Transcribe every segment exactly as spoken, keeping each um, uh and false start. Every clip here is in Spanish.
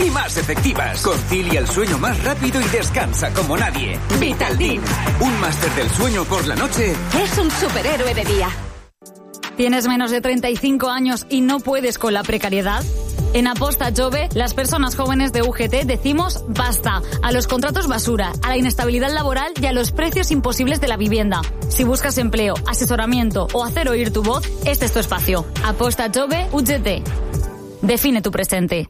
y más efectivas. Concilia el sueño más rápido y descansa como nadie. Vitaldin, un máster del sueño por la noche. Es un superhéroe de día. ¿Tienes menos de treinta y cinco años y no puedes con la precariedad? En Aposta Jove, las personas jóvenes de U G T decimos basta a los contratos basura, a la inestabilidad laboral y a los precios imposibles de la vivienda. Si buscas empleo, asesoramiento o hacer oír tu voz, este es tu espacio. Aposta Jove U G T. Define tu presente.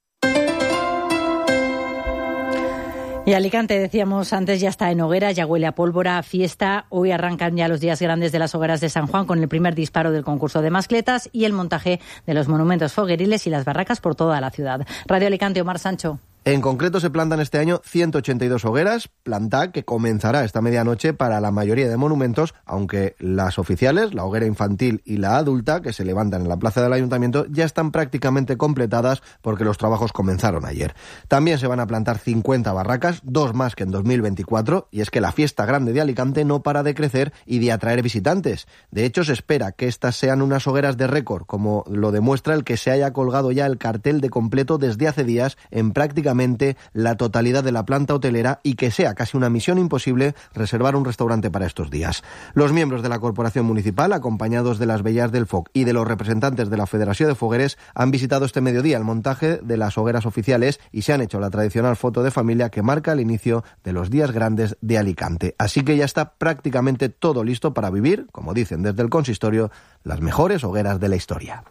Y Alicante, decíamos antes, ya está en hoguera, ya huele a pólvora, a fiesta. Hoy arrancan ya los días grandes de las hogueras de San Juan con el primer disparo del concurso de mascletas y el montaje de los monumentos fogueriles y las barracas por toda la ciudad. Radio Alicante, Omar Sancho. En concreto se plantan este año ciento ochenta y dos hogueras, planta que comenzará esta medianoche para la mayoría de monumentos, aunque las oficiales, la hoguera infantil y la adulta, que se levantan en la plaza del Ayuntamiento, ya están prácticamente completadas porque los trabajos comenzaron ayer. También se van a plantar cincuenta barracas, dos más que en dos mil veinticuatro, y es que la fiesta grande de Alicante no para de crecer y de atraer visitantes. De hecho, se espera que estas sean unas hogueras de récord, como lo demuestra el que se haya colgado ya el cartel de completo desde hace días en prácticamente la totalidad de la planta hotelera y que sea casi una misión imposible reservar un restaurante para estos días. Los miembros de la Corporación Municipal, acompañados de las Bellas del Foc y de los representantes de la Federación de Fogueres, han visitado este mediodía el montaje de las hogueras oficiales y se han hecho la tradicional foto de familia que marca el inicio de los días grandes de Alicante. Así que ya está prácticamente todo listo para vivir, como dicen desde el consistorio, las mejores hogueras de la historia.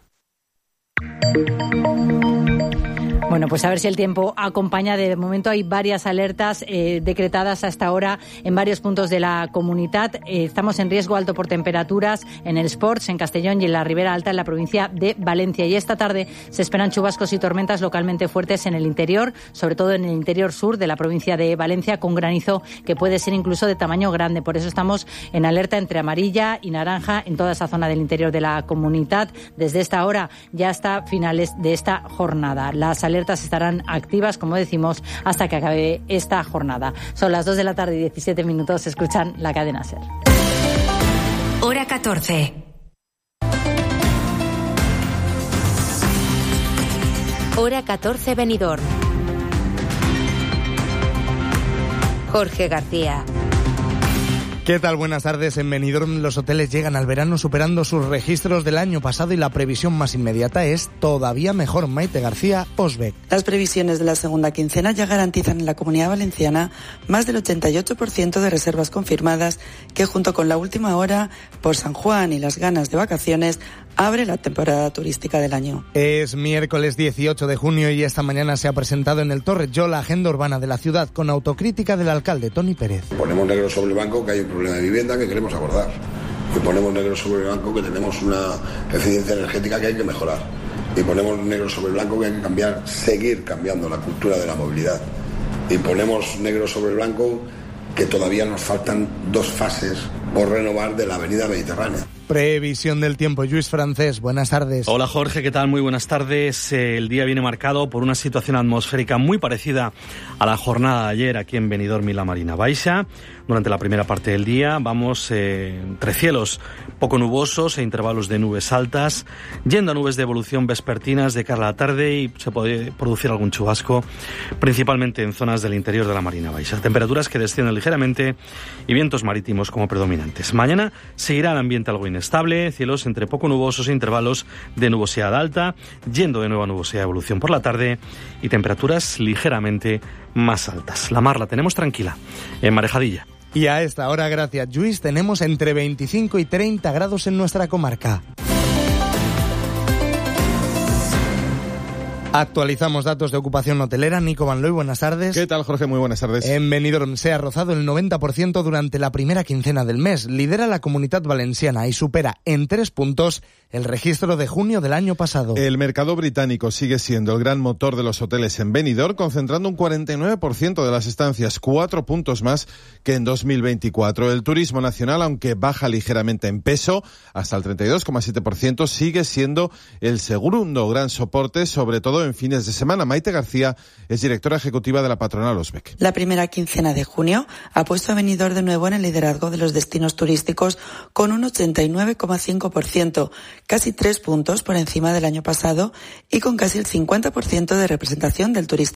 Bueno, pues a ver si el tiempo acompaña. De momento hay varias alertas eh, decretadas hasta ahora en varios puntos de la comunidad. Eh, estamos en riesgo alto por temperaturas en el Sports, en Castellón y en la Ribera Alta, en la provincia de Valencia. Y esta tarde se esperan chubascos y tormentas localmente fuertes en el interior, sobre todo en el interior sur de la provincia de Valencia, con granizo que puede ser incluso de tamaño grande. Por eso estamos en alerta entre amarilla y naranja en toda esa zona del interior de la comunidad desde esta hora ya hasta finales de esta jornada. Las alertas estarán activas, como decimos, hasta que acabe esta jornada. Son las dos de la tarde y diecisiete minutos. Escuchan la cadena SER. Hora catorce. Hora catorce, Benidorm. Jorge García. ¿Qué tal? Buenas tardes. En Benidorm los hoteles llegan al verano superando sus registros del año pasado y la previsión más inmediata es todavía mejor. Maite García, Osbeck. Las previsiones de la segunda quincena ya garantizan en la Comunidad Valenciana más del ochenta y ocho por ciento de reservas confirmadas, que junto con la última hora por San Juan y las ganas de vacaciones abre la temporada turística del año. Es miércoles dieciocho de junio y esta mañana se ha presentado en el Torrelló la agenda urbana de la ciudad con autocrítica del alcalde Toni Pérez. Ponemos negro sobre el banco que hay un problema de vivienda que queremos abordar y ponemos negro sobre el blanco que tenemos una eficiencia energética que hay que mejorar y ponemos negro sobre el blanco que hay que cambiar, seguir cambiando la cultura de la movilidad y ponemos negro sobre el blanco que todavía nos faltan dos fases por renovar de la avenida Mediterránea. Previsión del tiempo, Lluís Francés, buenas tardes. Hola Jorge, ¿qué tal? Muy buenas tardes. El día viene marcado por una situación atmosférica muy parecida a la jornada de ayer aquí en Benidorm y la Marina Baixa. Durante la primera parte del día vamos eh, entre cielos poco nubosos e intervalos de nubes altas, yendo a nubes de evolución vespertinas de cara a la tarde y se puede producir algún chubasco, principalmente en zonas del interior de la Marina Baixa. Temperaturas que descienden ligeramente y vientos marítimos como predominantes. Mañana seguirá el ambiente algo inestable, cielos entre poco nubosos e intervalos de nubosidad alta, yendo de nuevo a nubosidad de evolución por la tarde y temperaturas ligeramente más altas. La mar la tenemos tranquila, en Marejadilla. Y a esta hora, gracias Lluís, tenemos entre veinticinco y treinta grados en nuestra comarca. Actualizamos datos de ocupación hotelera. Nico Van Looy, buenas tardes. ¿Qué tal, Jorge? Muy buenas tardes. En Benidorm se ha rozado el noventa por ciento durante la primera quincena del mes. Lidera la Comunidad Valenciana y supera en tres puntos el registro de junio del año pasado. El mercado británico sigue siendo el gran motor de los hoteles en Benidorm, concentrando un cuarenta y nueve por ciento de las estancias, cuatro puntos más que en dos mil veinticuatro. El turismo nacional, aunque baja ligeramente en peso, hasta el treinta y dos coma siete por ciento, sigue siendo el segundo gran soporte, sobre todo en fines de semana. Maite García es directora ejecutiva de la patronal Osbeck. La primera quincena de junio ha puesto a Benidorm de nuevo en el liderazgo de los destinos turísticos con un ochenta y nueve coma cinco por ciento, casi tres puntos por encima del año pasado y con casi el cincuenta por ciento de representación del turista